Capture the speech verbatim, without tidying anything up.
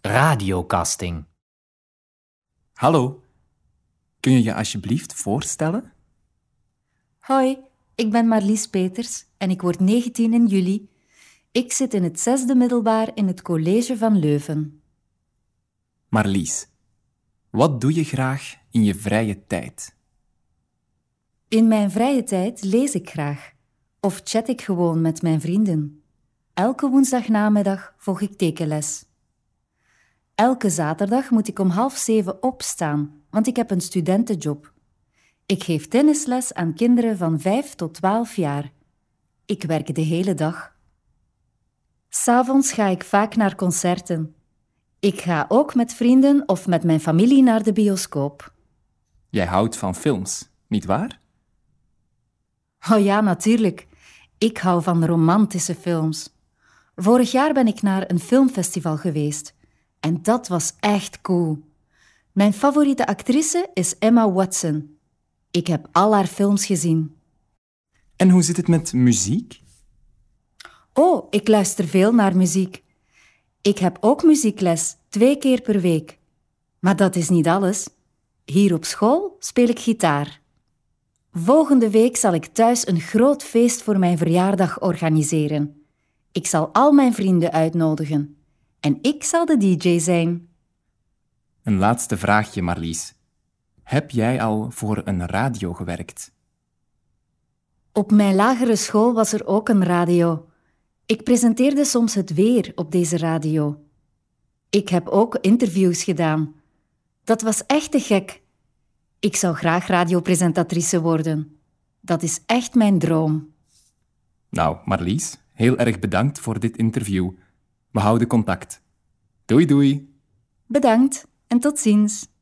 Radiocasting. Hallo, kun je je alsjeblieft voorstellen? Hoi, ik ben Marlies Peters en ik word negentien in juli. Ik zit in het zesde middelbaar in het college van Leuven. Marlies, wat doe je graag in je vrije tijd? In mijn vrije tijd lees ik graag. Of chat ik gewoon met mijn vrienden. Elke woensdagnamiddag volg ik tekenles. Elke zaterdag moet ik om half zeven opstaan, want ik heb een studentenjob. Ik geef tennisles aan kinderen van vijf tot twaalf jaar. Ik werk de hele dag. 'S Avonds ga ik vaak naar concerten. Ik ga ook met vrienden of met mijn familie naar de bioscoop. Jij houdt van films, nietwaar? Oh ja, natuurlijk. Ik hou van romantische films. Vorig jaar ben ik naar een filmfestival geweest. En dat was echt cool. Mijn favoriete actrice is Emma Watson. Ik heb al haar films gezien. En hoe zit het met muziek? Oh, ik luister veel naar muziek. Ik heb ook muziekles, twee keer per week. Maar dat is niet alles. Hier op school speel ik gitaar. Volgende week zal ik thuis een groot feest voor mijn verjaardag organiseren. Ik zal al mijn vrienden uitnodigen. En ik zal de D J zijn. Een laatste vraagje, Marlies. Heb jij al voor een radio gewerkt? Op mijn lagere school was er ook een radio. Ik presenteerde soms het weer op deze radio. Ik heb ook interviews gedaan. Dat was echt te gek. Ik zou graag radiopresentatrice worden. Dat is echt mijn droom. Nou, Marlies, heel erg bedankt voor dit interview. We houden contact. Doei doei. Bedankt en tot ziens.